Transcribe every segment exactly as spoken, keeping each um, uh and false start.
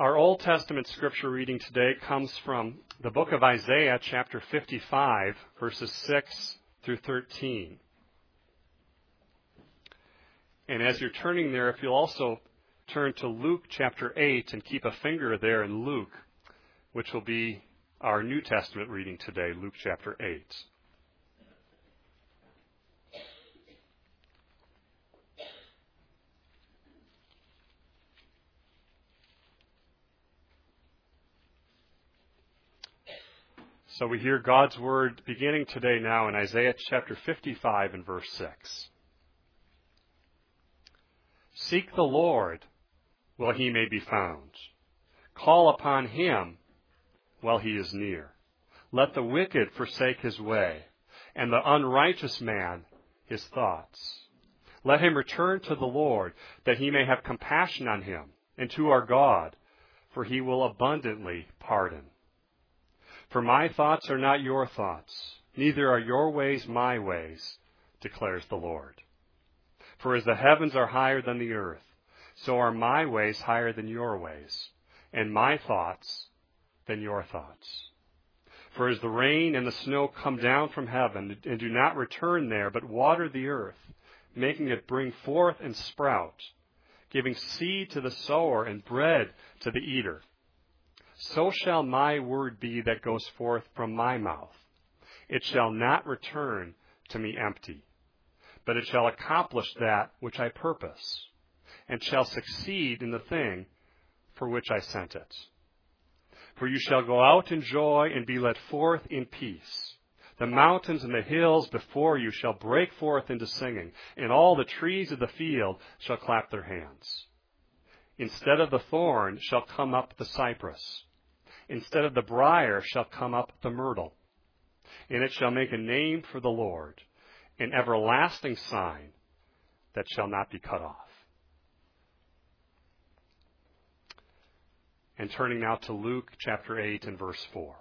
Our Old Testament scripture reading today comes from the book of Isaiah, chapter fifty-five, verses six through thirteen. And as you're turning there, if you'll also turn to Luke chapter eight and keep a finger there in Luke, which will be our New Testament reading today, Luke chapter eight. So we hear God's word beginning today now in Isaiah chapter fifty-five and verse six. Seek the Lord while he may be found. Call upon him while he is near. Let the wicked forsake his way, and the unrighteous man his thoughts. Let him return to the Lord, that he may have compassion on him, and to our God, for he will abundantly pardon. For my thoughts are not your thoughts, neither are your ways my ways, declares the Lord. For as the heavens are higher than the earth, so are my ways higher than your ways, and my thoughts than your thoughts. For as the rain and the snow come down from heaven, and do not return there, but water the earth, making it bring forth and sprout, giving seed to the sower and bread to the eater, so shall my word be that goes forth from my mouth. It shall not return to me empty, but it shall accomplish that which I purpose, and shall succeed in the thing for which I sent it. For you shall go out in joy and be led forth in peace. The mountains and the hills before you shall break forth into singing, and all the trees of the field shall clap their hands. Instead of the thorn shall come up the cypress. Instead of the briar shall come up the myrtle. And it shall make a name for the Lord, an everlasting sign that shall not be cut off. And turning now to Luke chapter eight and verse four.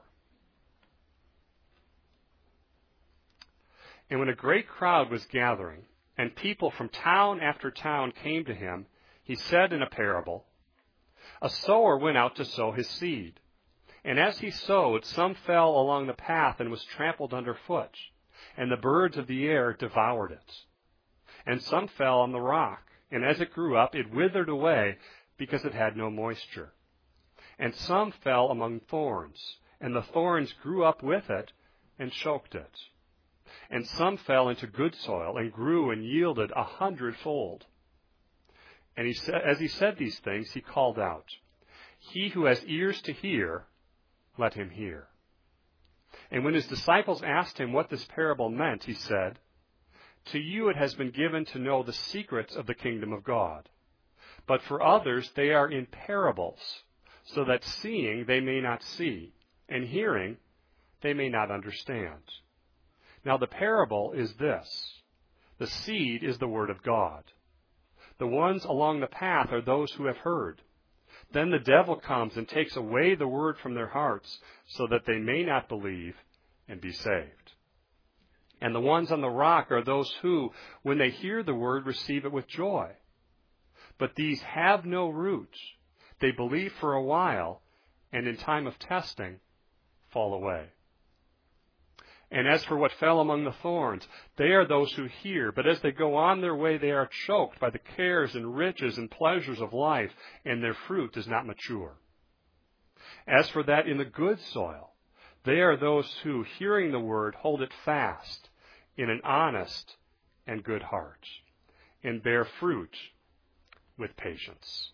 And when a great crowd was gathering, and people from town after town came to him, he said in a parable, A sower went out to sow his seed. And as he sowed, some fell along the path and was trampled underfoot, and the birds of the air devoured it. And some fell on the rock, and as it grew up, it withered away because it had no moisture. And some fell among thorns, and the thorns grew up with it and choked it. And some fell into good soil and grew and yielded a hundredfold. And he said, as he said these things, he called out, He who has ears to hear, let him hear. And when his disciples asked him what this parable meant, he said, To you it has been given to know the secrets of the kingdom of God. But for others they are in parables, so that seeing they may not see, and hearing they may not understand. Now the parable is this. The seed is the word of God. The ones along the path are those who have heard. Then the devil comes and takes away the word from their hearts, so that they may not believe and be saved. And the ones on the rock are those who, when they hear the word, receive it with joy. But these have no root. They believe for a while, and in time of testing, fall away. And as for what fell among the thorns, they are those who hear, but as they go on their way, they are choked by the cares and riches and pleasures of life, and their fruit does not mature. As for that in the good soil, they are those who, hearing the word, hold it fast in an honest and good heart, and bear fruit with patience.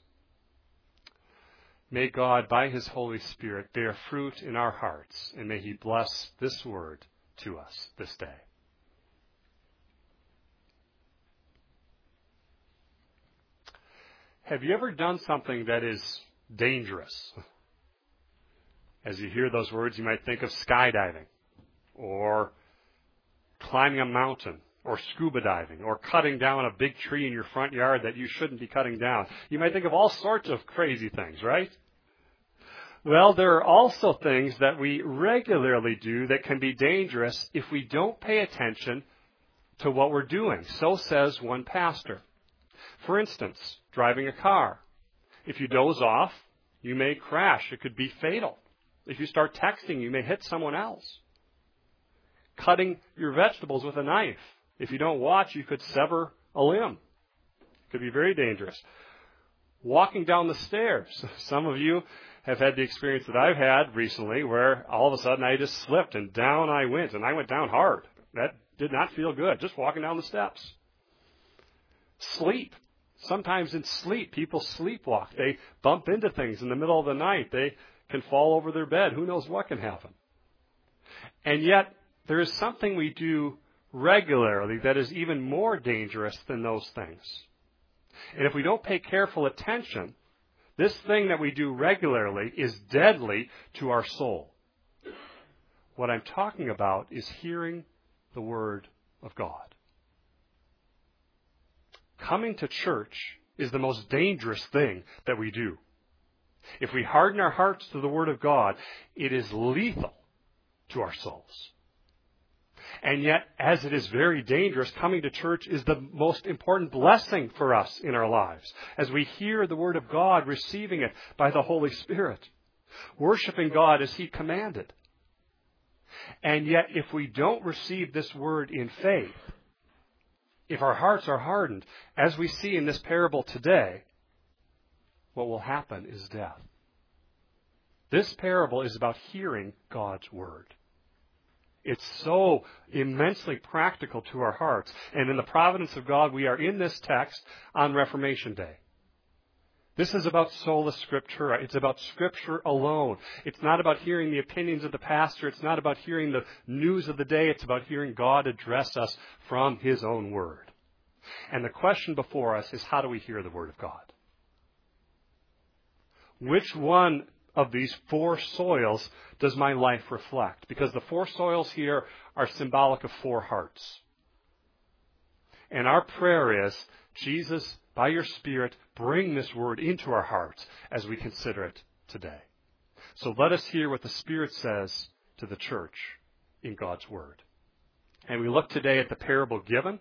May God, by his Holy Spirit, bear fruit in our hearts, and may he bless this word to us this day. Have you ever done something that is dangerous? As you hear those words, you might think of skydiving, or climbing a mountain, or scuba diving, or cutting down a big tree in your front yard that you shouldn't be cutting down. You might think of all sorts of crazy things, right? Well, there are also things that we regularly do that can be dangerous if we don't pay attention to what we're doing. So says one pastor. For instance, driving a car. If you doze off, You may crash. It could be fatal. If you start texting, you may hit someone else. Cutting your vegetables with a knife. If you don't watch, you could sever a limb. It could be very dangerous. Walking down the stairs. Some of you have had the experience that I've had recently where all of a sudden I just slipped and down I went, and I went down hard. That did not feel good, just walking down the steps. Sleep. Sometimes in sleep, people sleepwalk. They bump into things in the middle of the night. They can fall over their bed. Who knows what can happen? And yet, there is something we do regularly that is even more dangerous than those things. And if we don't pay careful attention, this thing that we do regularly is deadly to our soul. What I'm talking about is hearing the Word of God. Coming to church is the most dangerous thing that we do. If we harden our hearts to the Word of God, it is lethal to our souls. And yet, as it is very dangerous, coming to church is the most important blessing for us in our lives. As we hear the Word of God, receiving it by the Holy Spirit, worshiping God as He commanded. And yet, if we don't receive this Word in faith, if our hearts are hardened, as we see in this parable today, what will happen is death. This parable is about hearing God's Word. It's so immensely practical to our hearts. And in the providence of God, we are in this text on Reformation Day. This is about sola scriptura. It's about Scripture alone. It's not about hearing the opinions of the pastor. It's not about hearing the news of the day. It's about hearing God address us from His own Word. And the question before us is, how do we hear the Word of God? Which one of these four soils does my life reflect? Because the four soils here are symbolic of four hearts. And our prayer is, Jesus, by your Spirit, bring this Word into our hearts as we consider it today. So let us hear what the Spirit says to the church in God's Word. And we look today at the parable given,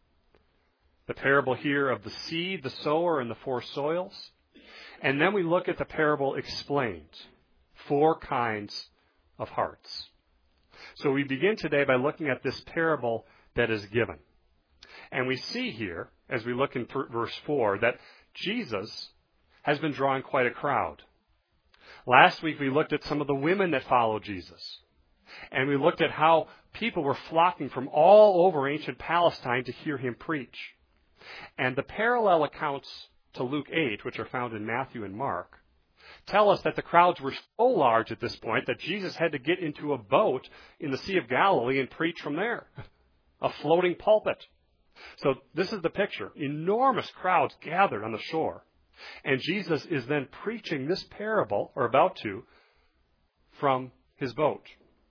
the parable here of the seed, the sower, and the four soils. And then we look at the parable explained, four kinds of hearts. So we begin today by looking at this parable that is given. And we see here, as we look in verse four, that Jesus has been drawing quite a crowd. Last week we looked at some of the women that followed Jesus. And we looked at how people were flocking from all over ancient Palestine to hear Him preach. And the parallel accounts to Luke eight, which are found in Matthew and Mark, tell us that the crowds were so large at this point that Jesus had to get into a boat in the Sea of Galilee and preach from there. A floating pulpit. So this is the picture. Enormous crowds gathered on the shore. And Jesus is then preaching this parable, or about to, from His boat.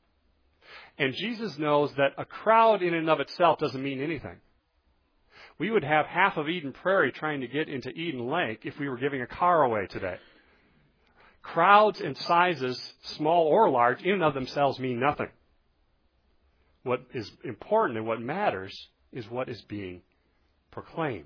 And Jesus knows that a crowd in and of itself doesn't mean anything. We would have half of Eden Prairie trying to get into Eden Lake if we were giving a car away today. Crowds and sizes, small or large, in and of themselves mean nothing. What is important and what matters is what is being proclaimed.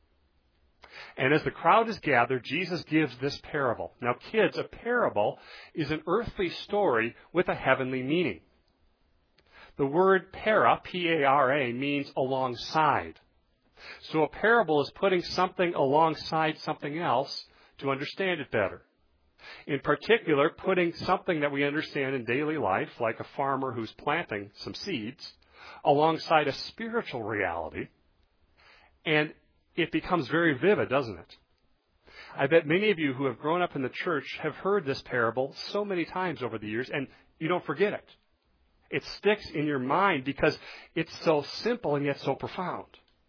And as the crowd is gathered, Jesus gives this parable. Now, kids, a parable is an earthly story with a heavenly meaning. The word para, P A R A, means alongside. So a parable is putting something alongside something else to understand it better. In particular, putting something that we understand in daily life, like a farmer who's planting some seeds, alongside a spiritual reality, and it becomes very vivid, doesn't it? I bet many of you who have grown up in the church have heard this parable so many times over the years, and you don't forget it. It sticks in your mind because it's so simple and yet so profound.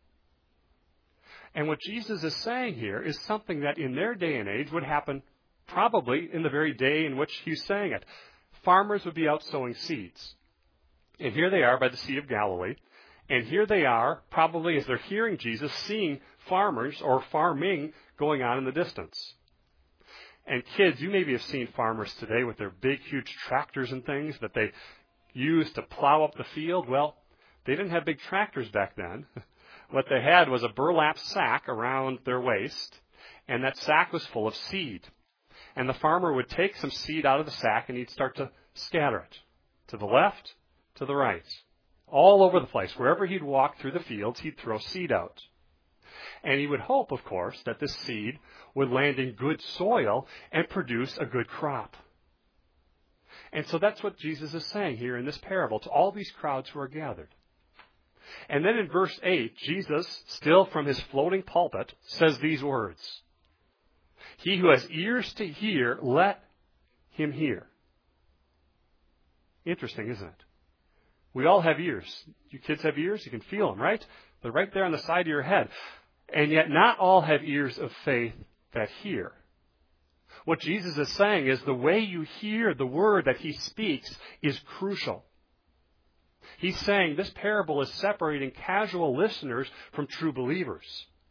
And what Jesus is saying here is something that in their day and age would happen probably in the very day in which He's saying it. Farmers would be out sowing seeds. And here they are by the Sea of Galilee. And here they are, probably as they're hearing Jesus, seeing farmers or farming going on in the distance. And kids, you maybe have seen farmers today with their big, huge tractors and things that they use to plow up the field. Well, they didn't have big tractors back then. What they had was a burlap sack around their waist, and that sack was full of seed. and the farmer would take some seed out of the sack and he'd start to scatter it to the left, to the right, all over the place. Wherever he'd walk through the fields, he'd throw seed out. And he would hope, of course, that this seed would land in good soil and produce a good crop. And so that's what Jesus is saying here in this parable to all these crowds who are gathered. And then in verse eight, Jesus, still from his floating pulpit, says these words. He who has ears to hear, let him hear. Interesting, isn't it? We all have ears. You kids have ears? You can feel them, right? They're right there on the side of your head. And yet not all have ears of faith that hear. What Jesus is saying is the way you hear the word that he speaks is crucial. He's saying this parable is separating casual listeners from true believers.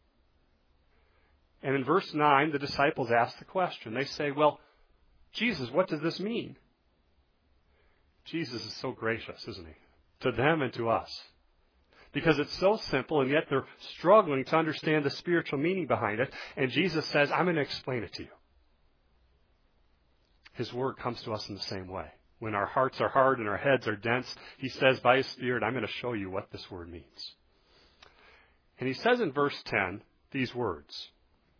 And in verse nine, the disciples ask the question. They say, well, Jesus, what does this mean? Jesus is so gracious, isn't he? To them and to us. Because it's so simple, and yet they're struggling to understand the spiritual meaning behind it. And Jesus says, I'm going to explain it to you. His word comes to us in the same way. When our hearts are hard and our heads are dense, he says, by his Spirit, I'm going to show you what this word means. And he says in verse ten these words.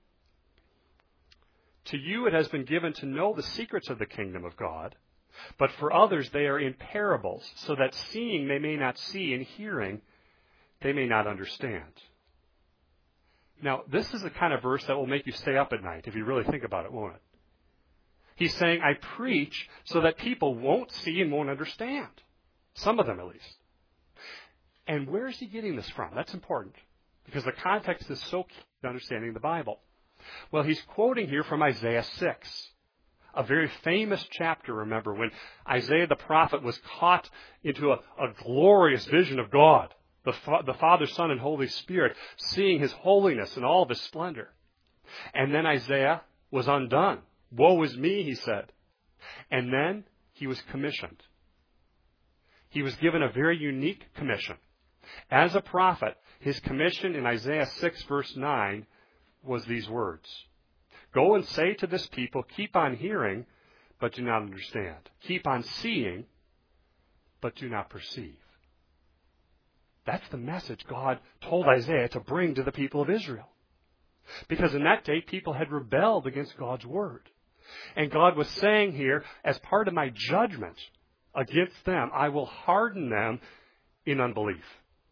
To you it has been given to know the secrets of the kingdom of God, but for others they are in parables, so that seeing they may not see, and hearing they may not understand. Now, this is the kind of verse that will make you stay up at night, if you really think about it, won't it? He's saying, I preach so that people won't see and won't understand. Some of them, at least. And where is he getting this from? That's important, because the context is so key to understanding the Bible. Well, he's quoting here from Isaiah six, a very famous chapter, remember, when Isaiah the prophet was caught into a, a glorious vision of God, the, Fa- the Father, Son, and Holy Spirit, seeing his holiness and all of his splendor. And then Isaiah was undone. Woe is me, he said. And then he was commissioned. He was given a very unique commission. As a prophet, his commission in Isaiah six, verse nine, was these words. Go and say to this people, keep on hearing, but do not understand. Keep on seeing, but do not perceive. That's the message God told Isaiah to bring to the people of Israel. Because in that day, people had rebelled against God's word. And God was saying here, as part of my judgment against them, I will harden them in unbelief.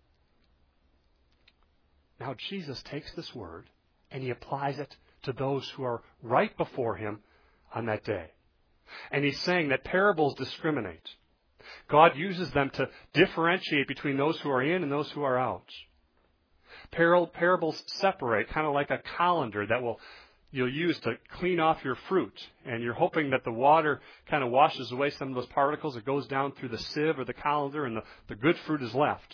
Now Jesus takes this word and he applies it to those who are right before him on that day. And he's saying that parables discriminate. God uses them to differentiate between those who are in and those who are out. Par- parables separate, kind of like a colander that will you'll use to clean off your fruit. And you're hoping that the water kind of washes away some of those particles. It goes down through the sieve or the colander and the, the good fruit is left.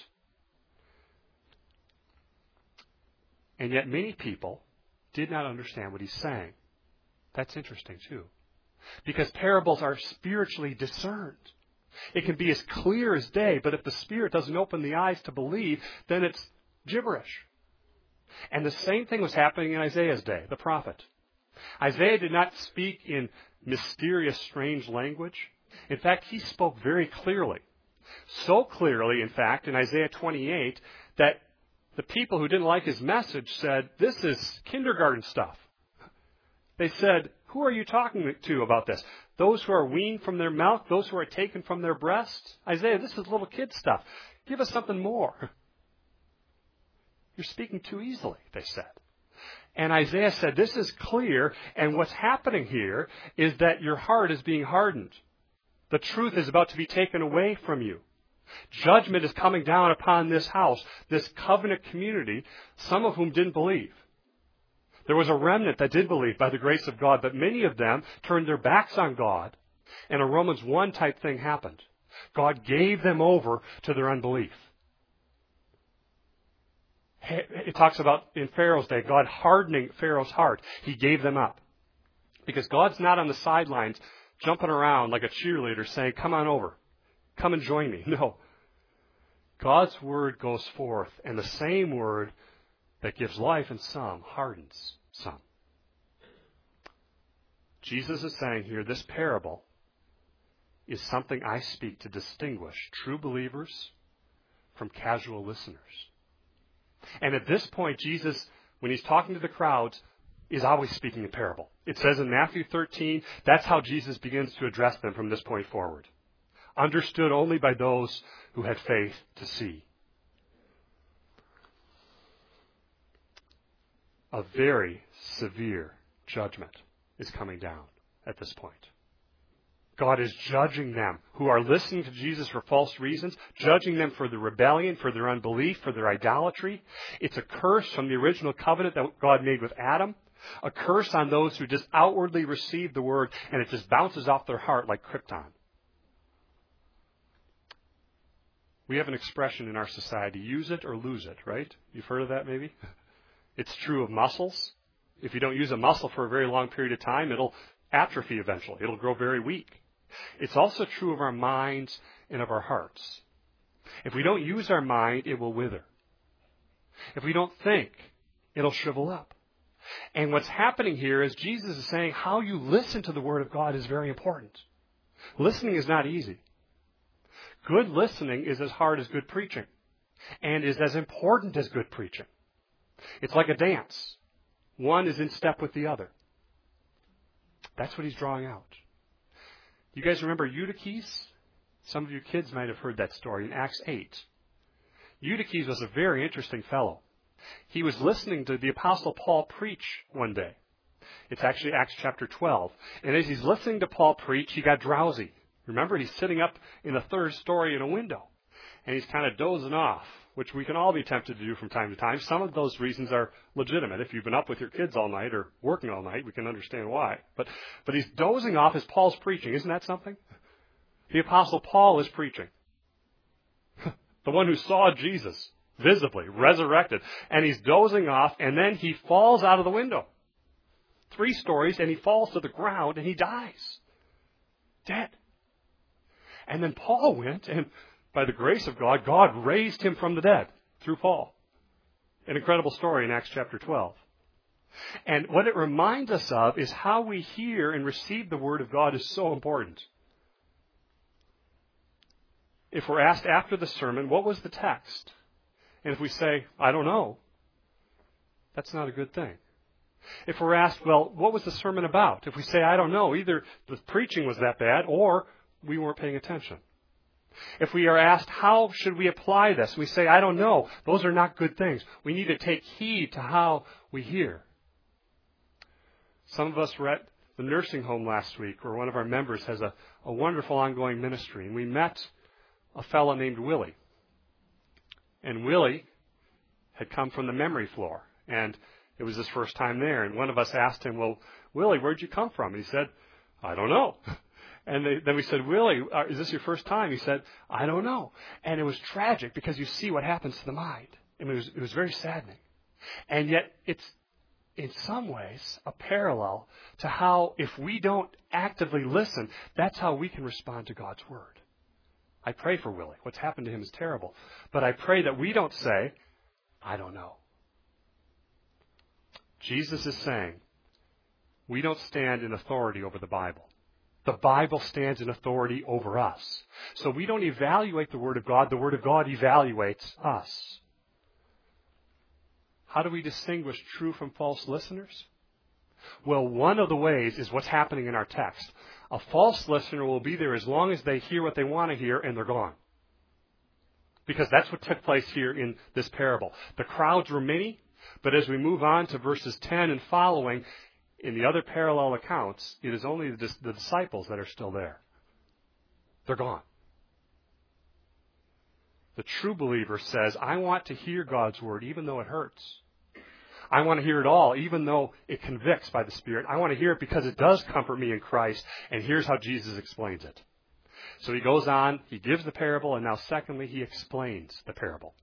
And yet many people did not understand what he's saying. That's interesting too. Because parables are spiritually discerned. It can be as clear as day, but if the Spirit doesn't open the eyes to believe, then it's gibberish. And the same thing was happening in Isaiah's day, the prophet. Isaiah did not speak in mysterious, strange language. In fact, he spoke very clearly. So clearly, in fact, in Isaiah twenty-eight, that the people who didn't like his message said, this is kindergarten stuff. They said, who are you talking to about this? Those who are weaned from their milk, those who are taken from their breasts? Isaiah, this is little kid stuff. Give us something more. You're speaking too easily, they said. And Isaiah said, this is clear, and what's happening here is that your heart is being hardened. The truth is about to be taken away from you. Judgment is coming down upon this house, this covenant community, some of whom didn't believe. There was a remnant that did believe by the grace of God, but many of them turned their backs on God, and a Romans one type thing happened. God gave them over to their unbelief. It talks about in Pharaoh's day, God hardening Pharaoh's heart. He gave them up. Because God's not on the sidelines jumping around like a cheerleader saying, come on over. Come and join me. No. God's word goes forth, and the same word that gives life in some hardens some. Jesus is saying here, this parable is something I speak to distinguish true believers from casual listeners. And at this point, Jesus, when he's talking to the crowds, is always speaking in parable. It says in Matthew thirteen, that's how Jesus begins to address them from this point forward. Understood only by those who had faith to see. A very severe judgment is coming down at this point. God is judging them who are listening to Jesus for false reasons, judging them for their rebellion, for their unbelief, for their idolatry. It's a curse from the original covenant that God made with Adam, a curse on those who just outwardly receive the word and it just bounces off their heart like krypton. We have an expression in our society, use it or lose it, right? You've heard of that maybe? It's true of muscles. If you don't use a muscle for a very long period of time, it'll atrophy eventually. It'll grow very weak. It's also true of our minds and of our hearts. If we don't use our mind, it will wither. If we don't think, it'll shrivel up. And what's happening here is Jesus is saying how you listen to the Word of God is very important. Listening is not easy. Good listening is as hard as good preaching and is as important as good preaching. It's like a dance. One is in step with the other. That's what he's drawing out. You guys remember Eutyches? Some of you kids might have heard that story in Acts eight. Eutyches was a very interesting fellow. He was listening to the Apostle Paul preach one day. It's actually Acts chapter twelve. And as he's listening to Paul preach, he got drowsy. Remember, he's sitting up in the third story in a window. And he's kind of dozing off, which we can all be tempted to do from time to time. Some of those reasons are legitimate. If you've been up with your kids all night or working all night, we can understand why. But, but he's dozing off as Paul's preaching. Isn't that something? The Apostle Paul is preaching. The one who saw Jesus visibly, resurrected. And he's dozing off, and then he falls out of the window. Three stories, and he falls to the ground, and he dies. Dead. And then Paul went, and by the grace of God, God raised him from the dead through Paul. An incredible story in Acts chapter twelve. And what it reminds us of is how we hear and receive the Word of God is so important. If we're asked after the sermon, what was the text? And if we say, I don't know, that's not a good thing. If we're asked, well, what was the sermon about? If we say, I don't know, either the preaching was that bad or we weren't paying attention. If we are asked, how should we apply this? We say, I don't know. Those are not good things. We need to take heed to how we hear. Some of us were at the nursing home last week where one of our members has a, a wonderful ongoing ministry. And we met a fellow named Willie. And Willie had come from the memory floor. And it was his first time there. And one of us asked him, well, Willie, where'd you come from? And he said, I don't know. And they, then we said, Willie, is this your first time? He said, I don't know. And it was tragic because you see what happens to the mind. I mean, it was, it was very saddening. And yet it's, in some ways, a parallel to how if we don't actively listen, that's how we can respond to God's Word. I pray for Willie. What's happened to him is terrible. But I pray that we don't say, I don't know. Jesus is saying, we don't stand in authority over the Bible. The Bible stands in authority over us. So we don't evaluate the Word of God. The Word of God evaluates us. How do we distinguish true from false listeners? Well, one of the ways is what's happening in our text. A false listener will be there as long as they hear what they want to hear and they're gone. Because that's what took place here in this parable. The crowds were many, but as we move on to verses ten and following, in the other parallel accounts, it is only the, the disciples that are still there. They're gone. The true believer says, I want to hear God's Word even though it hurts. I want to hear it all even though it convicts by the Spirit. I want to hear it because it does comfort me in Christ. And here's how Jesus explains it. So he goes on, he gives the parable, and now secondly, he explains the parable.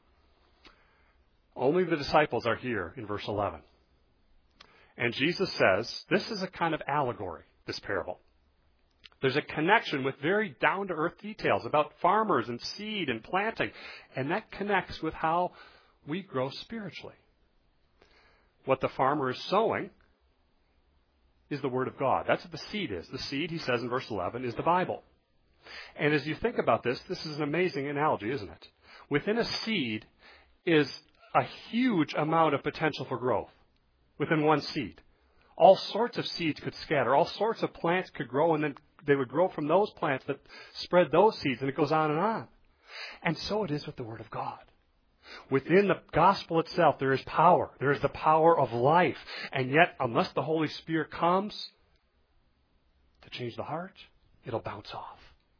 Only the disciples are here in verse eleven. And Jesus says, this is a kind of allegory, this parable. There's a connection with very down-to-earth details about farmers and seed and planting. And that connects with how we grow spiritually. What the farmer is sowing is the Word of God. That's what the seed is. The seed, he says in verse eleven, is the Bible. And as you think about this, this is an amazing analogy, isn't it? Within a seed is a huge amount of potential for growth within one seed. All sorts of seeds could scatter. All sorts of plants could grow, and then they would grow from those plants that spread those seeds, and it goes on and on. And so it is with the Word of God. Within the gospel itself, there is power. There is the power of life. And yet, unless the Holy Spirit comes to change the heart, it'll bounce off.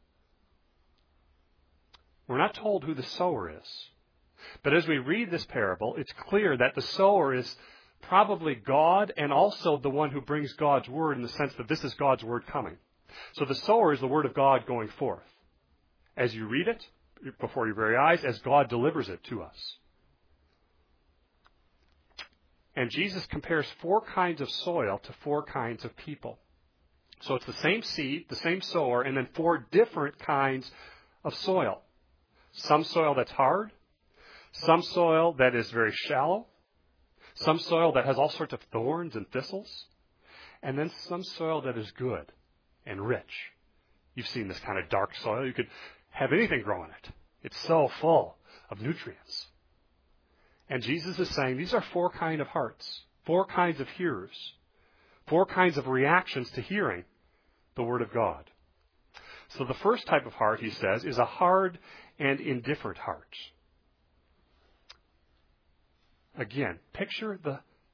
We're not told who the sower is. But as we read this parable, it's clear that the sower is probably God and also the one who brings God's word in the sense that this is God's word coming. So the sower is the word of God going forth. As you read it before your very eyes, as God delivers it to us. And Jesus compares four kinds of soil to four kinds of people. So it's the same seed, the same sower, and then four different kinds of soil. Some soil that's hard, some soil that is very shallow, some soil that has all sorts of thorns and thistles, and then some soil that is good and rich. You've seen this kind of dark soil. You could have anything grow in it. It's so full of nutrients. And Jesus is saying these are four kinds of hearts, four kinds of hearers, four kinds of reactions to hearing the Word of God. So the first type of heart, he says, is a hard and indifferent heart. Again, picture the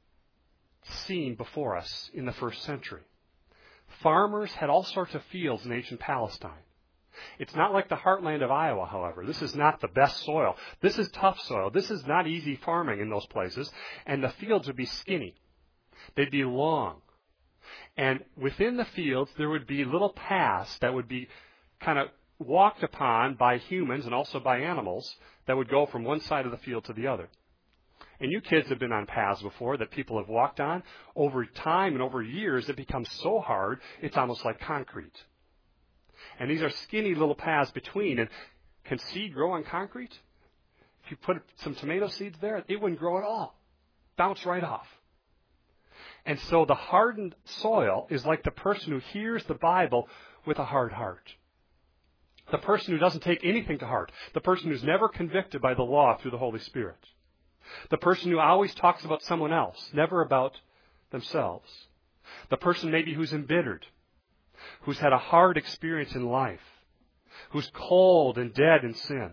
scene before us in the first century. Farmers had all sorts of fields in ancient Palestine. It's not like the heartland of Iowa, however. This is not the best soil. This is tough soil. This is not easy farming in those places. And the fields would be skinny. They'd be long. And within the fields, there would be little paths that would be kind of walked upon by humans and also by animals that would go from one side of the field to the other. And you kids have been on paths before that people have walked on. Over time and over years, it becomes so hard, it's almost like concrete. And these are skinny little paths between. And can seed grow on concrete? If you put some tomato seeds there, it wouldn't grow at all. Bounce right off. And so the hardened soil is like the person who hears the Bible with a hard heart. The person who doesn't take anything to heart. The person who's never convicted by the law through the Holy Spirit. The person who always talks about someone else, never about themselves. The person maybe who's embittered, who's had a hard experience in life, who's cold and dead in sin.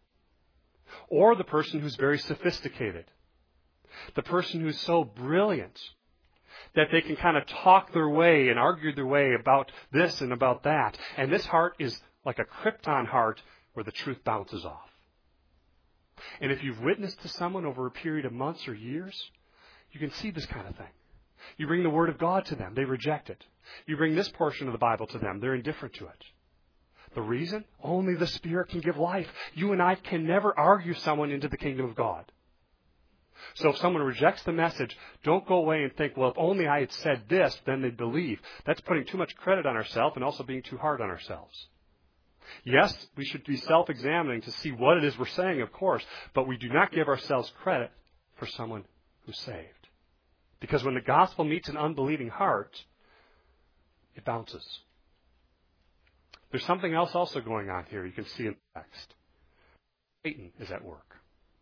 Or the person who's very sophisticated. The person who's so brilliant that they can kind of talk their way and argue their way about this and about that. And this heart is like a krypton heart where the truth bounces off. And if you've witnessed to someone over a period of months or years, you can see this kind of thing. You bring the Word of God to them, they reject it. You bring this portion of the Bible to them, they're indifferent to it. The reason? Only the Spirit can give life. You and I can never argue someone into the kingdom of God. So if someone rejects the message, don't go away and think, well, if only I had said this, then they'd believe. That's putting too much credit on ourselves and also being too hard on ourselves. Yes, we should be self-examining to see what it is we're saying, of course, but we do not give ourselves credit for someone who's saved. Because when the gospel meets an unbelieving heart, it bounces. There's something else also going on here you can see in the text. Satan is at work.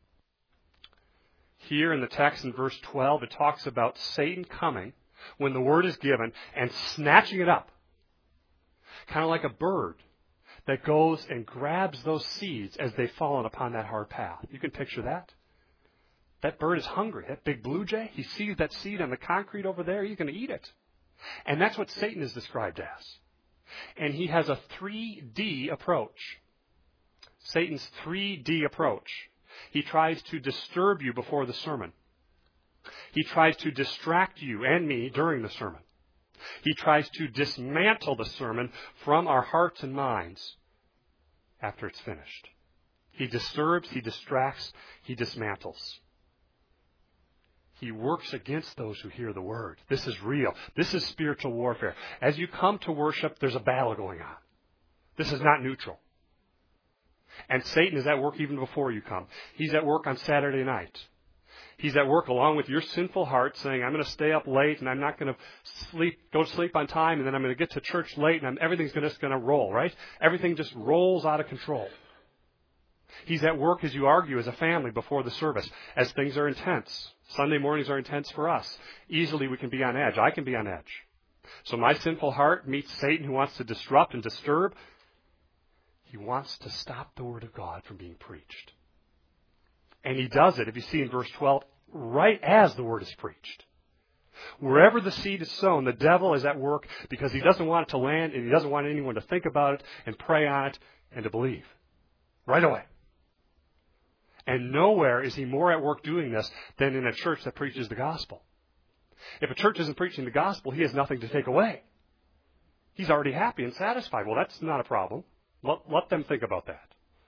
Here in the text in verse twelve, it talks about Satan coming when the word is given and snatching it up. Kind of like a bird that goes and grabs those seeds as they've fallen upon that hard path. You can picture that. That bird is hungry. That big blue jay, he sees that seed on the concrete over there, he's going to eat it. And that's what Satan is described as. And he has a three D approach. Satan's three D approach. He tries to disturb you before the sermon. He tries to distract you and me during the sermon. He tries to dismantle the sermon from our hearts and minds after it's finished. He disturbs, he distracts, he dismantles. He works against those who hear the word. This is real. This is spiritual warfare. As you come to worship, there's a battle going on. This is not neutral. And Satan is at work even before you come. He's at work on Saturday night. He's at work along with your sinful heart saying, I'm going to stay up late and I'm not going to sleep, go to sleep on time, and then I'm going to get to church late and I'm, everything's gonna, just going to roll, right? Everything just rolls out of control. He's at work as you argue as a family before the service, as things are intense. Sunday mornings are intense for us. Easily we can be on edge. I can be on edge. So my sinful heart meets Satan, who wants to disrupt and disturb. He wants to stop the Word of God from being preached. And he does it, if you see in verse twelve, right as the Word is preached. Wherever the seed is sown, the devil is at work because he doesn't want it to land and he doesn't want anyone to think about it and pray on it and to believe. Right away. And nowhere is he more at work doing this than in a church that preaches the gospel. If a church isn't preaching the gospel, he has nothing to take away. He's already happy and satisfied. Well, that's not a problem. Let, let them think about that.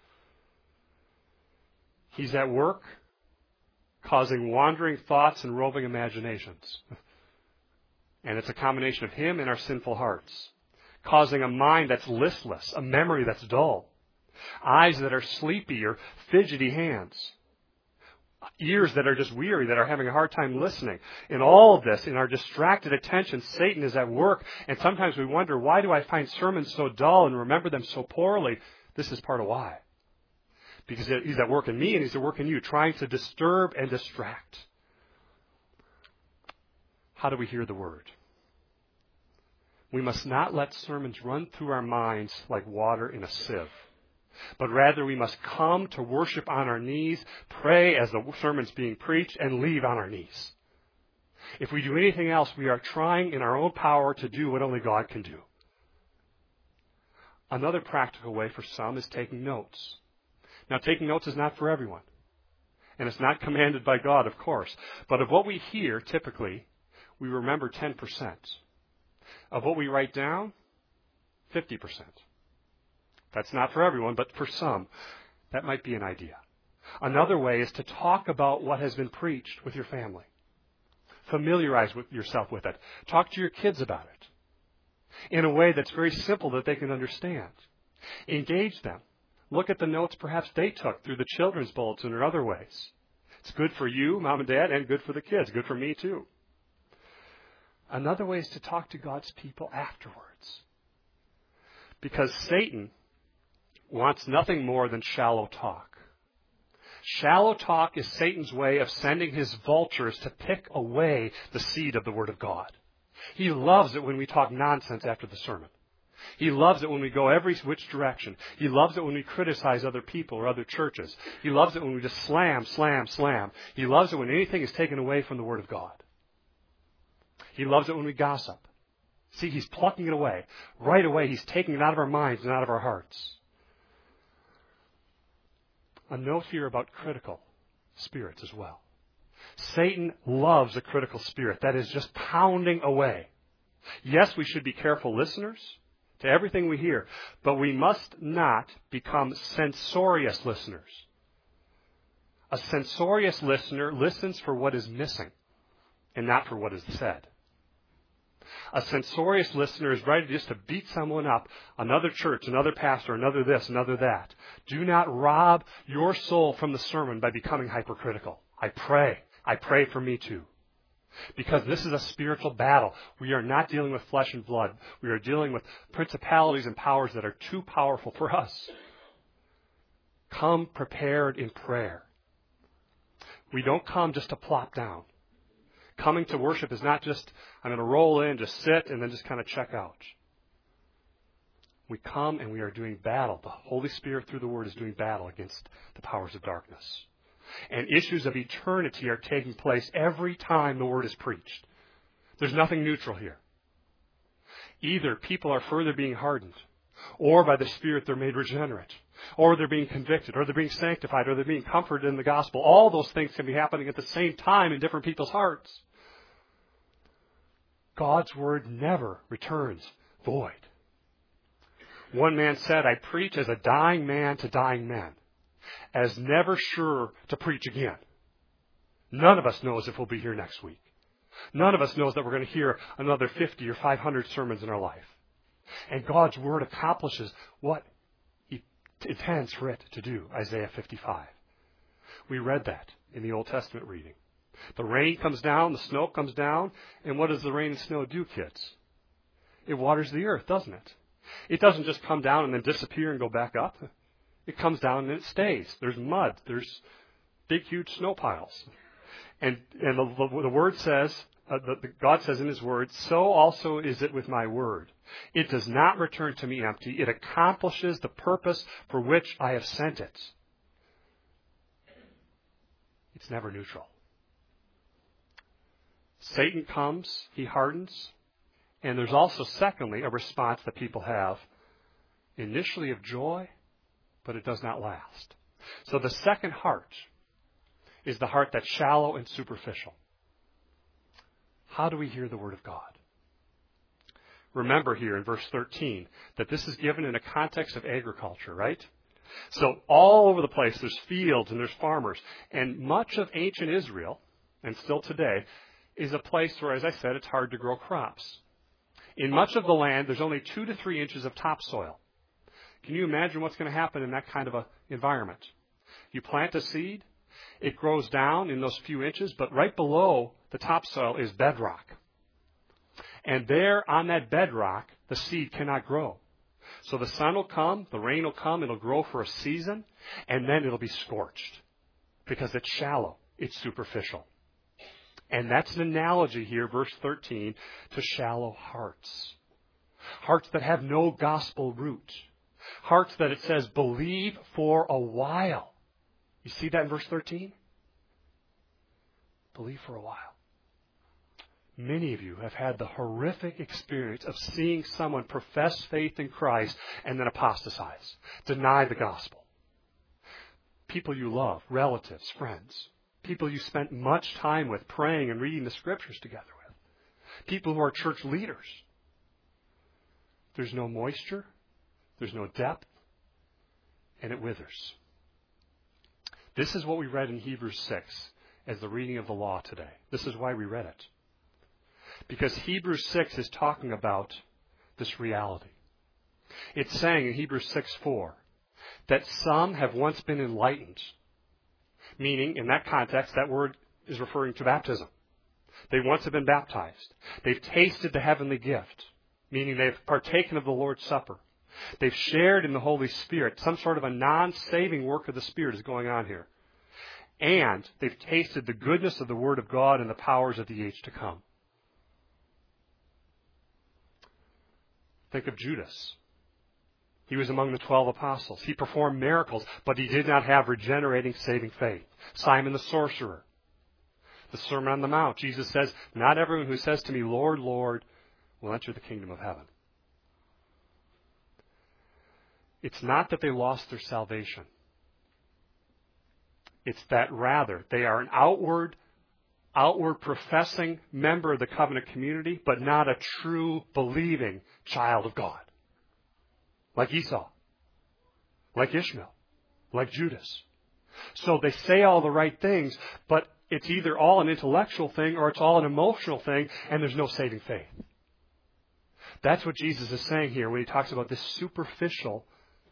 He's at work causing wandering thoughts and roving imaginations. And it's a combination of him and our sinful hearts. Causing a mind that's listless, a memory that's dull, eyes that are sleepy or fidgety hands, ears that are just weary, that are having a hard time listening. In all of this, in our distracted attention, Satan is at work. And sometimes we wonder, why do I find sermons so dull and remember them so poorly? This is part of why. Because he's at work in me and he's at work in you, trying to disturb and distract. How do we hear the Word? We must not let sermons run through our minds like water in a sieve, but rather we must come to worship on our knees, pray as the sermon's being preached, and leave on our knees. If we do anything else, we are trying in our own power to do what only God can do. Another practical way for some is taking notes. Now, taking notes is not for everyone. And it's not commanded by God, of course. But of what we hear, typically, we remember ten percent. Of what we write down, fifty percent. That's not for everyone, but for some, that might be an idea. Another way is to talk about what has been preached with your family. Familiarize with yourself with it. Talk to your kids about it in a way that's very simple that they can understand. Engage them. Look at the notes perhaps they took through the children's bulletin or other ways. It's good for you, Mom and Dad, and good for the kids. Good for me, too. Another way is to talk to God's people afterwards. Because Satan wants nothing more than shallow talk. Shallow talk is Satan's way of sending his vultures to pick away the seed of the Word of God. He loves it when we talk nonsense after the sermon. He loves it when we go every which direction. He loves it when we criticize other people or other churches. He loves it when we just slam, slam, slam. He loves it when anything is taken away from the Word of God. He loves it when we gossip. See, he's plucking it away. Right away, he's taking it out of our minds and out of our hearts. A note here about critical spirits as well. Satan loves a critical spirit that is just pounding away. Yes, we should be careful listeners to everything we hear, but we must not become censorious listeners. A censorious listener listens for what is missing and not for what is said. A censorious listener is ready just to beat someone up, another church, another pastor, another this, another that. Do not rob your soul from the sermon by becoming hypercritical. I pray. I pray for me too. Because this is a spiritual battle. We are not dealing with flesh and blood. We are dealing with principalities and powers that are too powerful for us. Come prepared in prayer. We don't come just to plop down. Coming to worship is not just, I'm going to roll in, just sit, and then just kind of check out. We come and we are doing battle. The Holy Spirit through the Word is doing battle against the powers of darkness. And issues of eternity are taking place every time the Word is preached. There's nothing neutral here. Either people are further being hardened, or by the Spirit they're made regenerate, or they're being convicted, or they're being sanctified, or they're being comforted in the gospel. All those things can be happening at the same time in different people's hearts. God's Word never returns void. One man said, I preach as a dying man to dying men, as never sure to preach again. None of us knows if we'll be here next week. None of us knows that we're going to hear another fifty or five hundred sermons in our life. And God's Word accomplishes what He intends for it to do, Isaiah fifty-five. We read that in the Old Testament reading. The rain comes down, the snow comes down, and what does the rain and snow do, kids? It waters the earth, doesn't it? It doesn't just come down and then disappear and go back up. It comes down and it stays. There's mud. There's big, huge snow piles. And, and the, the, the word says, uh, the, the, God says in His word, so also is it with my word. It does not return to me empty. It accomplishes the purpose for which I have sent it. It's never neutral. Satan comes, he hardens, and there's also, secondly, a response that people have, initially of joy, but it does not last. So the second heart is the heart that's shallow and superficial. How do we hear the Word of God? Remember here in verse thirteen that this is given in a context of agriculture, right? So all over the place there's fields and there's farmers. And much of ancient Israel, and still today, is a place where, as I said, it's hard to grow crops. In much of the land, there's only two to three inches of topsoil. Can you imagine what's going to happen in that kind of an environment? You plant a seed, it grows down in those few inches, but right below the topsoil is bedrock. And there on that bedrock, the seed cannot grow. So the sun will come, the rain will come, it'll grow for a season, and then it'll be scorched because it's shallow, it's superficial. And that's an analogy here, verse thirteen, to shallow hearts. Hearts that have no gospel root. Hearts that it says believe for a while. You see that in verse thirteen? Believe for a while. Many of you have had the horrific experience of seeing someone profess faith in Christ and then apostatize, deny the gospel. People you love, relatives, friends, people you spent much time with praying and reading the Scriptures together with, people who are church leaders. There's no moisture, there's no depth, and it withers. This is what we read in Hebrews six as the reading of the law today. This is why we read it. Because Hebrews six is talking about this reality. It's saying in Hebrews six four that some have once been enlightened. Meaning, in that context, that word is referring to baptism. They once have been baptized. They've tasted the heavenly gift. Meaning they've partaken of the Lord's Supper. They've shared in the Holy Spirit. Some sort of a non-saving work of the Spirit is going on here. And they've tasted the goodness of the Word of God and the powers of the age to come. Think of Judas. He was among the twelve apostles. He performed miracles, but he did not have regenerating, saving faith. Simon the sorcerer. The Sermon on the Mount. Jesus says, not everyone who says to me, Lord, Lord, will enter the kingdom of heaven. It's not that they lost their salvation. It's that rather they are an outward, outward professing member of the covenant community, but not a true believing child of God. Like Esau, like Ishmael, like Judas. So they say all the right things, but it's either all an intellectual thing or it's all an emotional thing, and there's no saving faith. That's what Jesus is saying here when he talks about this superficial,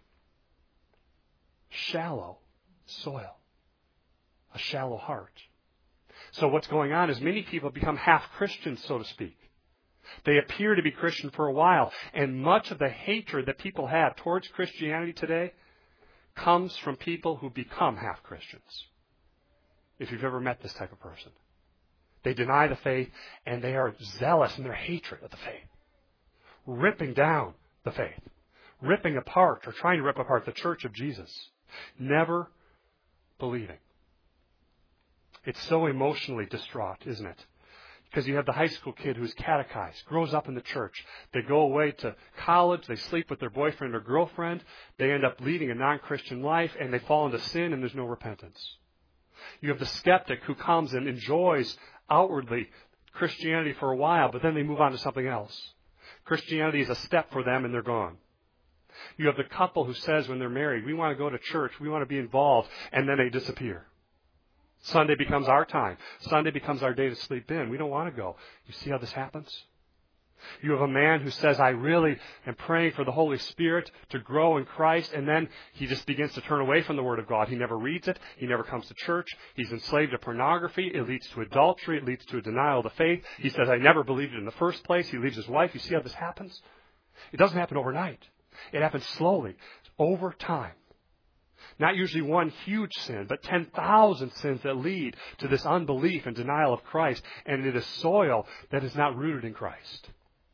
shallow soil, a shallow heart. So what's going on is many people become half Christians, so to speak. They appear to be Christian for a while, and much of the hatred that people have towards Christianity today comes from people who become half Christians. If you've ever met this type of person. They deny the faith, and they are zealous in their hatred of the faith. Ripping down the faith. Ripping apart, or trying to rip apart the church of Jesus. Never believing. It's so emotionally distraught, isn't it? Because you have the high school kid who's catechized, grows up in the church. They go away to college, they sleep with their boyfriend or girlfriend, they end up leading a non-Christian life, and they fall into sin, and there's no repentance. You have the skeptic who comes and enjoys outwardly Christianity for a while, but then they move on to something else. Christianity is a step for them, and they're gone. You have the couple who says when they're married, we want to go to church, we want to be involved, and then they disappear. Sunday becomes our time. Sunday becomes our day to sleep in. We don't want to go. You see how this happens? You have a man who says, I really am praying for the Holy Spirit to grow in Christ, and then he just begins to turn away from the Word of God. He never reads it. He never comes to church. He's enslaved to pornography. It leads to adultery. It leads to a denial of the faith. He says, I never believed it in the first place. He leaves his wife. You see how this happens? It doesn't happen overnight. It happens slowly, over time. Not usually one huge sin, but ten thousand sins that lead to this unbelief and denial of Christ, and it is soil that is not rooted in Christ.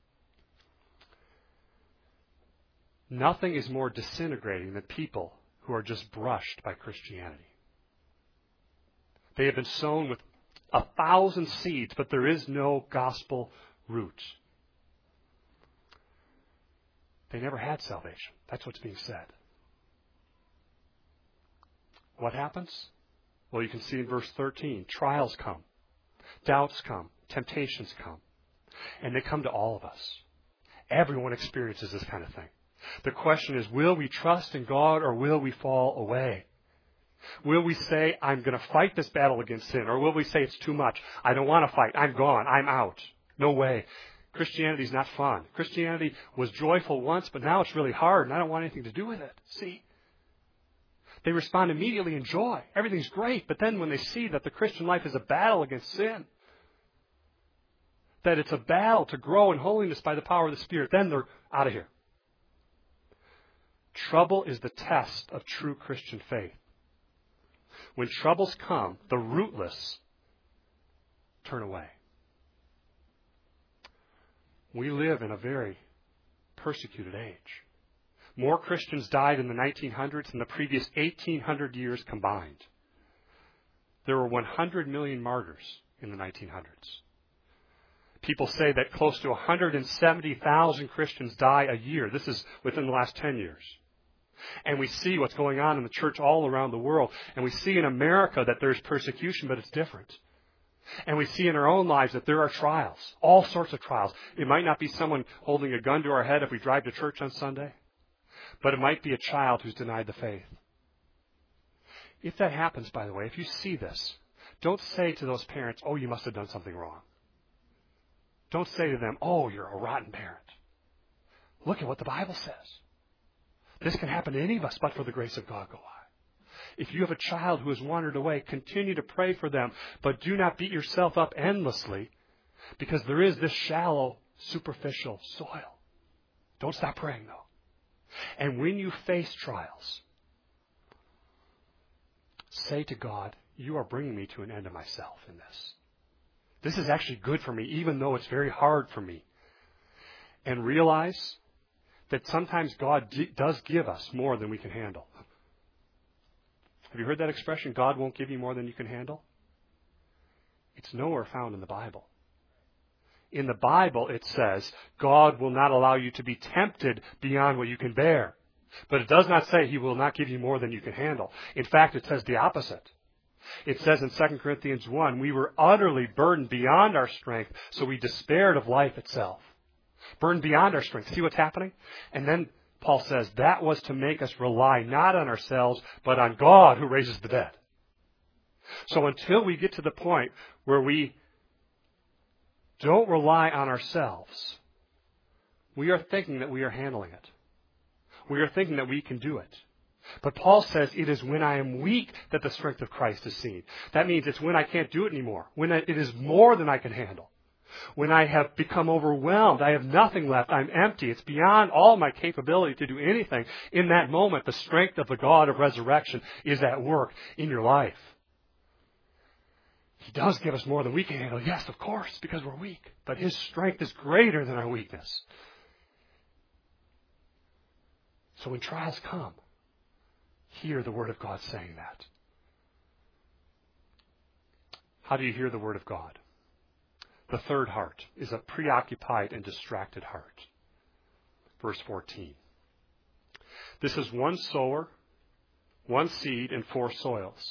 Nothing is more disintegrating than people who are just brushed by Christianity. They have been sown with a thousand seeds, but there is no gospel root. They never had salvation. That's what's being said. What happens? Well, you can see in verse thirteen, trials come, doubts come, temptations come, and they come to all of us. Everyone experiences this kind of thing. The question is, will we trust in God or will we fall away? Will we say, I'm going to fight this battle against sin? Or will we say, it's too much. I don't want to fight. I'm gone. I'm out. No way. Christianity is not fun. Christianity was joyful once, but now it's really hard, and I don't want anything to do with it. See? They respond immediately in joy. Everything's great. But then when they see that the Christian life is a battle against sin, that it's a battle to grow in holiness by the power of the Spirit, then they're out of here. Trouble is the test of true Christian faith. When troubles come, the rootless turn away. We live in a very persecuted age. More Christians died in the nineteen hundreds than the previous eighteen hundred years combined. There were one hundred million martyrs in the nineteen hundreds. People say that close to one hundred seventy thousand Christians die a year. This is within the last ten years. And we see what's going on in the church all around the world. And we see in America that there's persecution, but it's different. And we see in our own lives that there are trials, all sorts of trials. It might not be someone holding a gun to our head if we drive to church on Sunday, but it might be a child who's denied the faith. If that happens, by the way, if you see this, don't say to those parents, oh, you must have done something wrong. Don't say to them, oh, you're a rotten parent. Look at what the Bible says. This can happen to any of us, but for the grace of God, go on. If you have a child who has wandered away, continue to pray for them, but do not beat yourself up endlessly, because there is this shallow, superficial soil. Don't stop praying, though. And when you face trials, say to God, you are bringing me to an end of myself in this. This is actually good for me, even though it's very hard for me. And realize that sometimes God d- does give us more than we can handle. Have you heard that expression, God won't give you more than you can handle? It's nowhere found in the Bible. In the Bible, it says, God will not allow you to be tempted beyond what you can bear. But it does not say He will not give you more than you can handle. In fact, it says the opposite. It says in Second Corinthians one, we were utterly burdened beyond our strength, so we despaired of life itself. Burdened beyond our strength. See what's happening? And then Paul says that was to make us rely not on ourselves, but on God who raises the dead. So until we get to the point where we don't rely on ourselves, we are thinking that we are handling it. We are thinking that we can do it. But Paul says it is when I am weak that the strength of Christ is seen. That means it's when I can't do it anymore. When it is more than I can handle. When I have become overwhelmed, I have nothing left, I'm empty, it's beyond all my capability to do anything. In that moment, the strength of the God of resurrection is at work in your life. He does give us more than we can handle, yes, of course, because we're weak. But His strength is greater than our weakness. So when trials come, hear the Word of God saying that. How do you hear the Word of God? The third heart is a preoccupied and distracted heart. Verse fourteen. This is one sower, one seed, and four soils.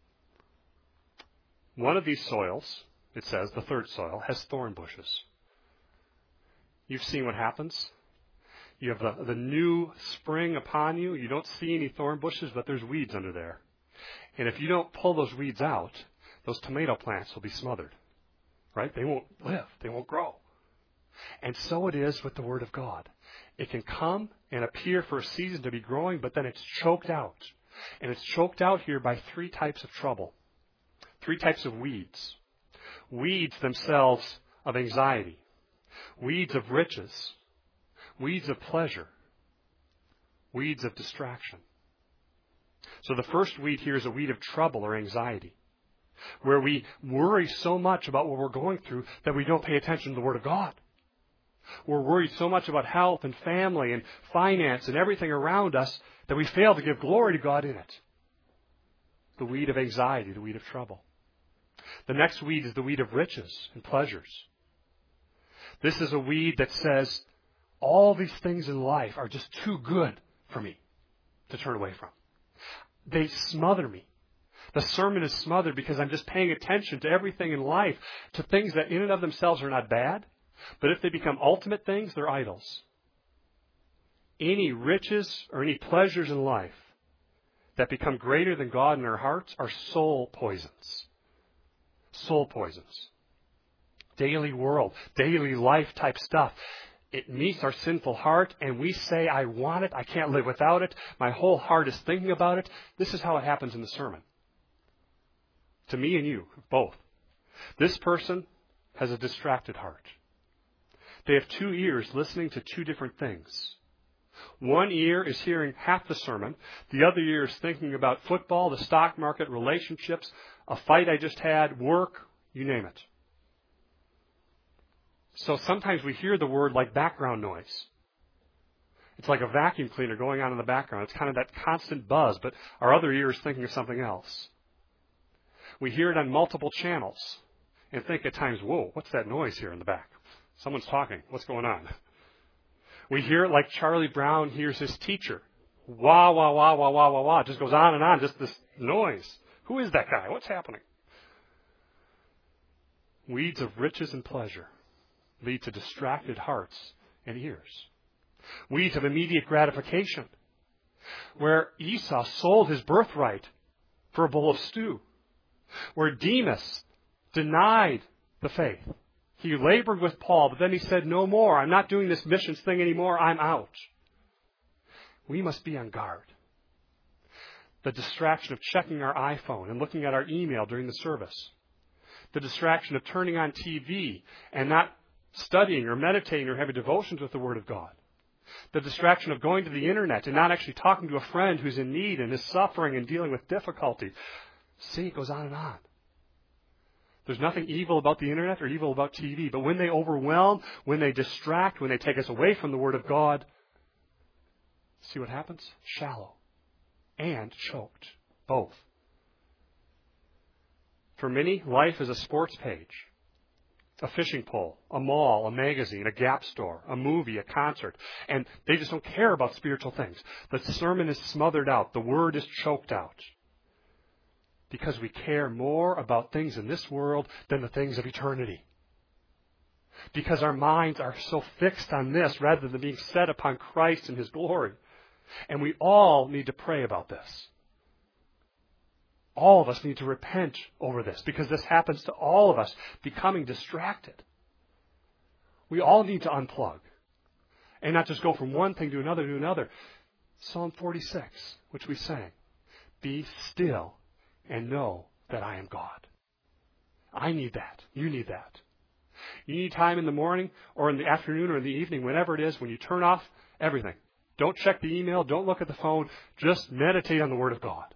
One of these soils, it says, the third soil, has thorn bushes. You've seen what happens. You have the, the new spring upon you. You don't see any thorn bushes, but there's weeds under there. And if you don't pull those weeds out, those tomato plants will be smothered. Right? They won't live. They won't grow. And so it is with the Word of God. It can come and appear for a season to be growing, but then it's choked out. And it's choked out here by three types of trouble. Three types of weeds. Weeds themselves of anxiety. Weeds of riches. Weeds of pleasure. Weeds of distraction. So the first weed here is a weed of trouble or anxiety, where we worry so much about what we're going through that we don't pay attention to the Word of God. We're worried so much about health and family and finance and everything around us that we fail to give glory to God in it. The weed of anxiety, the weed of trouble. The next weed is the weed of riches and pleasures. This is a weed that says, all these things in life are just too good for me to turn away from. They smother me. The sermon is smothered because I'm just paying attention to everything in life, to things that in and of themselves are not bad, but if they become ultimate things, they're idols. Any riches or any pleasures in life that become greater than God in our hearts are soul poisons. Soul poisons. Daily world, daily life type stuff. It meets our sinful heart and we say, I want it, I can't live without it, my whole heart is thinking about it. This is how it happens in the sermon. To me and you, both. This person has a distracted heart. They have two ears listening to two different things. One ear is hearing half the sermon. The other ear is thinking about football, the stock market, relationships, a fight I just had, work, you name it. So sometimes we hear the word like background noise. It's like a vacuum cleaner going on in the background. It's kind of that constant buzz, but our other ear is thinking of something else. We hear it on multiple channels and think at times, whoa, what's that noise here in the back? Someone's talking. What's going on? We hear it like Charlie Brown hears his teacher. Wah, wah, wah, wah, wah, wah, wah. It just goes on and on, just this noise. Who is that guy? What's happening? Weeds of riches and pleasure lead to distracted hearts and ears. Weeds of immediate gratification, where Esau sold his birthright for a bowl of stew, where Demas denied the faith. He labored with Paul, but then he said, no more. I'm not doing this missions thing anymore. I'm out. We must be on guard. The distraction of checking our iPhone and looking at our email during the service. The distraction of turning on T V and not studying or meditating or having devotions with the Word of God. The distraction of going to the internet and not actually talking to a friend who's in need and is suffering and dealing with difficulty. See, it goes on and on. There's nothing evil about the internet or evil about T V, but when they overwhelm, when they distract, when they take us away from the Word of God, see what happens? Shallow and choked, both. For many, life is a sports page, a fishing pole, a mall, a magazine, a Gap store, a movie, a concert, and they just don't care about spiritual things. The sermon is smothered out. The Word is choked out. Because we care more about things in this world than the things of eternity. Because our minds are so fixed on this rather than being set upon Christ and His glory. And we all need to pray about this. All of us need to repent over this because this happens to all of us, becoming distracted. We all need to unplug and not just go from one thing to another to another. Psalm forty-six, which we sang, be still and know that I am God. I need that. You need that. You need time in the morning or in the afternoon or in the evening, whenever it is, when you turn off everything. Don't check the email. Don't look at the phone. Just meditate on the Word of God.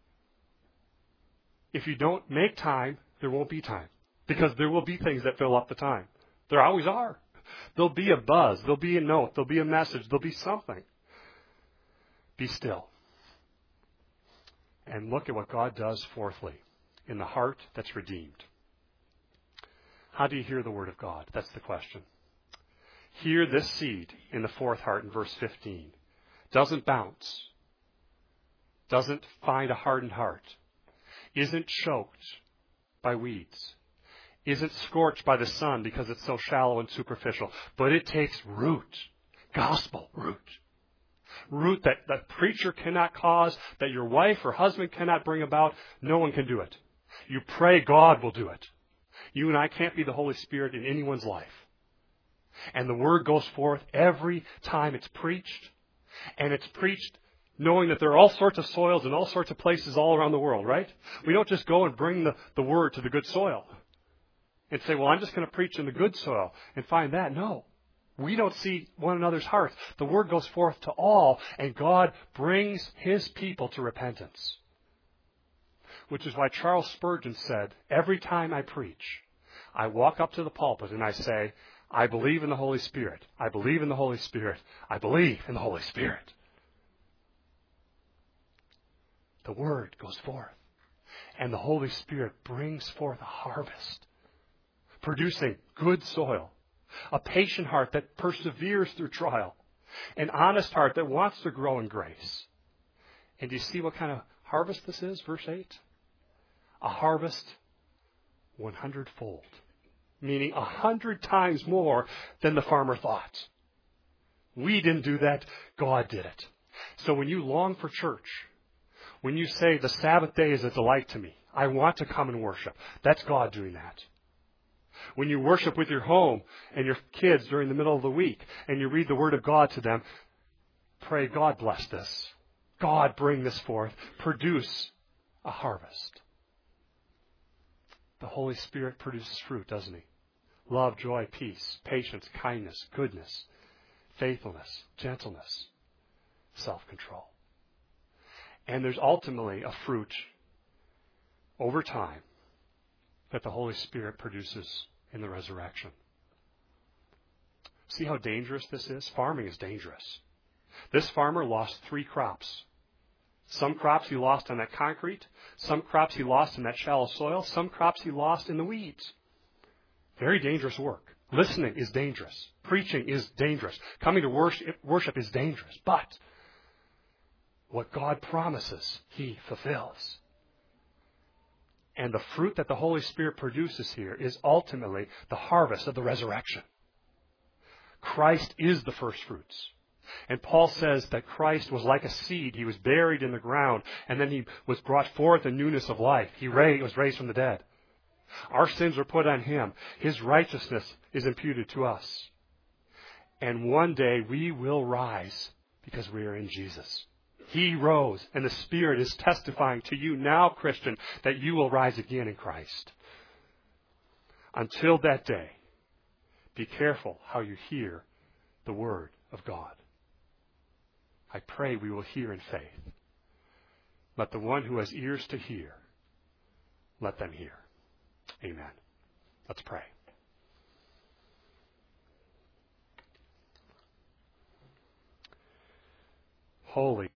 If you don't make time, there won't be time. Because there will be things that fill up the time. There always are. There'll be a buzz. There'll be a note. There'll be a message. There'll be something. Be still. And look at what God does, fourthly, in the heart that's redeemed. How do you hear the Word of God? That's the question. Hear this seed in the fourth heart in verse fifteen. Doesn't bounce. Doesn't find a hardened heart. Isn't choked by weeds. Isn't scorched by the sun because it's so shallow and superficial. But it takes root. Gospel root. Root that the preacher cannot cause, that your wife or husband cannot bring about. No one can do it. You pray, God will do it. You and I can't be the Holy Spirit in anyone's life. And the word goes forth every time it's preached. And it's preached knowing that there are all sorts of soils and all sorts of places all around the world, right? We don't just go and bring the, the word to the good soil and say, well, I'm just going to preach in the good soil and find that. No. We don't see one another's hearts. The word goes forth to all, and God brings His people to repentance. Which is why Charles Spurgeon said, every time I preach, I walk up to the pulpit and I say, I believe in the Holy Spirit. I believe in the Holy Spirit. I believe in the Holy Spirit. The word goes forth, and the Holy Spirit brings forth a harvest, producing good soil, a patient heart that perseveres through trial, an honest heart that wants to grow in grace. And do you see what kind of harvest this is? Verse eight. A harvest one hundred-fold, meaning a hundred times more than the farmer thought. We didn't do that. God did it. So when you long for church, when you say the Sabbath day is a delight to me, I want to come and worship, that's God doing that. When you worship with your home and your kids during the middle of the week and you read the Word of God to them, pray, God bless this. God bring this forth. Produce a harvest. The Holy Spirit produces fruit, doesn't He? Love, joy, peace, patience, kindness, goodness, faithfulness, gentleness, self-control. And there's ultimately a fruit over time that the Holy Spirit produces in the resurrection. See how dangerous this is? Farming is dangerous. This farmer lost three crops. Some crops he lost on that concrete. Some crops he lost in that shallow soil. Some crops he lost in the weeds. Very dangerous work. Listening is dangerous. Preaching is dangerous. Coming to worship, worship is dangerous. But what God promises, He fulfills. And the fruit that the Holy Spirit produces here is ultimately the harvest of the resurrection. Christ is the first fruits. And Paul says that Christ was like a seed. He was buried in the ground, and then He was brought forth in newness of life. He was raised from the dead. Our sins were put on Him. His righteousness is imputed to us. And one day we will rise because we are in Jesus. He rose, and the Spirit is testifying to you now, Christian, that you will rise again in Christ. Until that day, be careful how you hear the Word of God. I pray we will hear in faith. Let the one who has ears to hear, let them hear. Amen. Let's pray. Holy